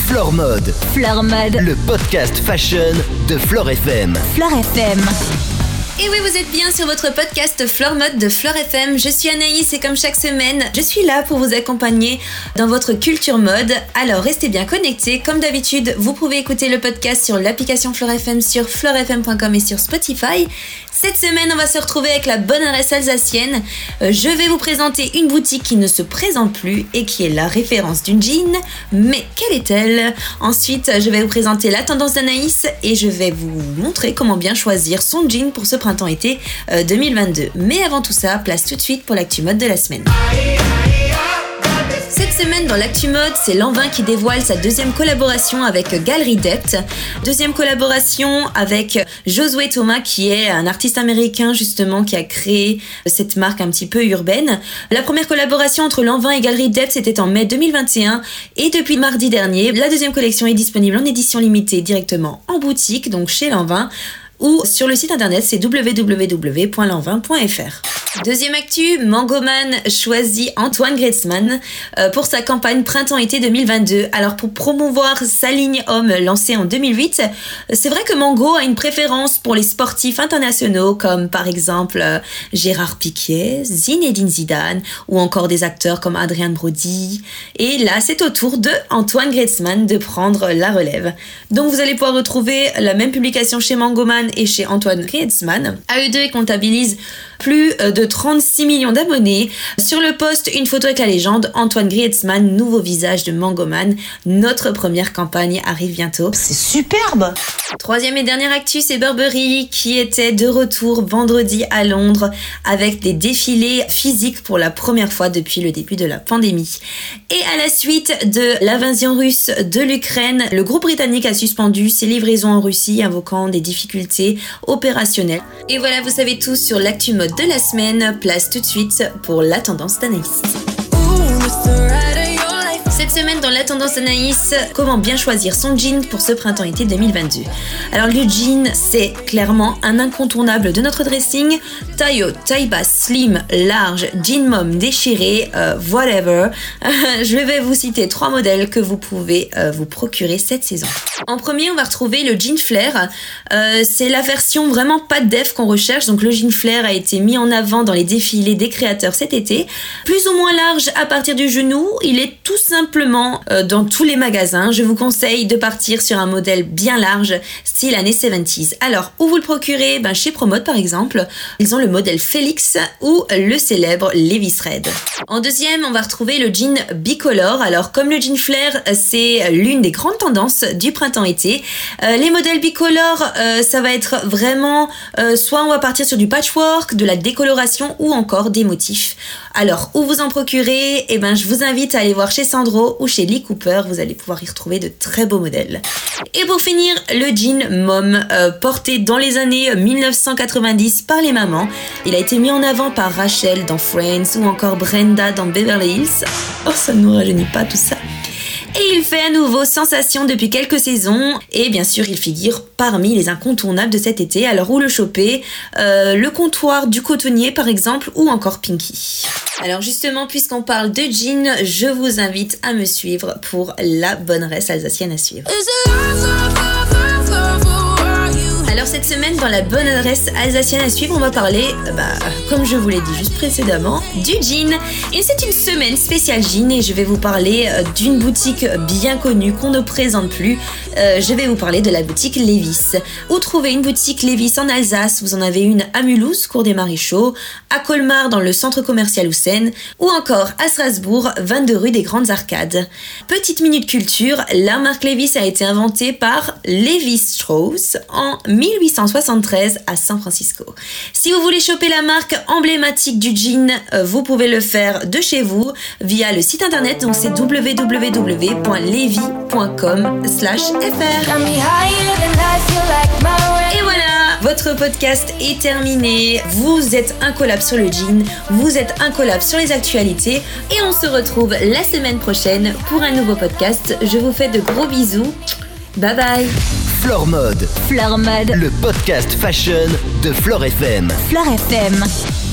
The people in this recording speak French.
Flore Mode. Flore Mode. Le podcast fashion de Flore FM. Flore FM. Et oui, vous êtes bien sur votre podcast Flore Mode de Flore FM. Je suis Anaïs et comme chaque semaine, je suis là pour vous accompagner dans votre culture mode. Alors restez bien connectés. Comme d'habitude, vous pouvez écouter le podcast sur l'application Flore FM sur florefm.com et sur Spotify. Cette semaine, on va se retrouver avec la bonne adresse alsacienne. Je vais vous présenter une boutique qui ne se présente plus et qui est la référence d'une jean. Mais quelle est-elle ? Ensuite, je vais vous présenter la tendance d'Anaïs et je vais vous montrer comment bien choisir son jean pour ce printemps-été 2022. Mais avant tout ça, place tout de suite pour l'actu mode de la semaine. Cette semaine dans l'actu mode, c'est Lanvin qui dévoile sa deuxième collaboration avec Galerie Dept. Deuxième collaboration avec Josué Thomas qui est un artiste américain justement qui a créé cette marque un petit peu urbaine. La première collaboration entre Lanvin et Galerie Dept c'était en mai 2021 et depuis mardi dernier, la deuxième collection est disponible en édition limitée directement en boutique, donc chez Lanvin, ou sur le site internet c'est www.lanvin.fr. Deuxième actu, Mangoman choisit Antoine Griezmann pour sa campagne printemps-été 2022. Alors pour promouvoir sa ligne homme lancée en 2008, c'est vrai que Mango a une préférence pour les sportifs internationaux comme par exemple Gérard Piqué, Zinedine Zidane ou encore des acteurs comme Adrien Brody. Et là, c'est au tour de Antoine Griezmann de prendre la relève. Donc vous allez pouvoir retrouver la même publication chez Mangoman et chez Antoine Griezmann. À eux deux, ils comptabilisent plus de 36 millions d'abonnés. Sur le post, une photo avec la légende Antoine Griezmann, nouveau visage de Mangoman. Notre première campagne arrive bientôt. C'est superbe. Troisième et dernière actu, c'est Burberry qui était de retour vendredi à Londres avec des défilés physiques pour la première fois depuis le début de la pandémie. Et à la suite de l'invasion russe de l'Ukraine, le groupe britannique a suspendu ses livraisons en Russie, invoquant des difficultés opérationnelles. Et voilà, vous savez tout sur l'actu mode de la semaine. Place tout de suite pour la tendance d'Anaïs. Cette semaine dans la tendance d'Anaïs, comment bien choisir son jean pour ce printemps-été 2022. Alors le jean, c'est clairement un incontournable de notre dressing. Taille haute, taille basse, slim, large, jean mom, déchiré, whatever. Je vais vous citer 3 modèles que vous pouvez vous procurer cette saison. En premier, on va retrouver le jean flair. C'est la version vraiment pas de def qu'on recherche. Donc le jean flair a été mis en avant dans les défilés des créateurs cet été. Plus ou moins large à partir du genou, il est tout simplement dans tous les magasins. Je vous conseille de partir sur un modèle bien large, style années 70s. Alors, où vous le procurez ? Chez Promode par exemple, ils ont le modèle Félix ou le célèbre Levi's Red. En deuxième, on va retrouver le jean bicolore. Alors, comme le jean flair, c'est l'une des grandes tendances du printemps-été. Les modèles bicolores, ça va être vraiment soit on va partir sur du patchwork, de la décoloration ou encore des motifs. Alors, où vous en procurez ? Je vous invite à aller voir chez Sandro ou chez Lee Cooper, vous allez pouvoir y retrouver de très beaux modèles. Et pour finir, le jean mom, porté dans les années 1990 par les mamans. Il a été mis en avant par Rachel dans Friends ou encore Brenda dans Beverly Hills. Oh, ça ne nous rajeunit pas tout ça. Et il fait à nouveau sensation depuis quelques saisons. Et bien sûr, il figure parmi les incontournables de cet été. Alors, où le choper ? Le comptoir du cotonnier, par exemple, ou encore Pinky. Alors justement, puisqu'on parle de jeans, je vous invite à me suivre pour la bonne reste alsacienne à suivre. Alors cette semaine, dans la bonne adresse alsacienne à suivre, on va parler, comme je vous l'ai dit juste précédemment, du jean. Et c'est une semaine spéciale jean et je vais vous parler d'une boutique bien connue qu'on ne présente plus. Je vais vous parler de la boutique Levi's. Où trouver une boutique Levi's en Alsace ? Vous en avez une à Mulhouse, cours des Maréchaux, à Colmar dans le centre commercial Houssen, ou encore à Strasbourg, 22 rue des Grandes Arcades. Petite minute culture, la marque Levi's a été inventée par Levi Strauss en 1873 à San Francisco. Si vous voulez choper la marque emblématique du jean, vous pouvez le faire de chez vous via le site internet, donc c'est www.levi.com/fr. Et voilà, votre podcast est terminé. Vous êtes incollable sur le jean, vous êtes incollable sur les actualités et on se retrouve la semaine prochaine pour un nouveau podcast. Je vous fais de gros bisous. Bye bye. Flore Mode. Flore Mode. Le podcast fashion de Flore FM. Flore FM.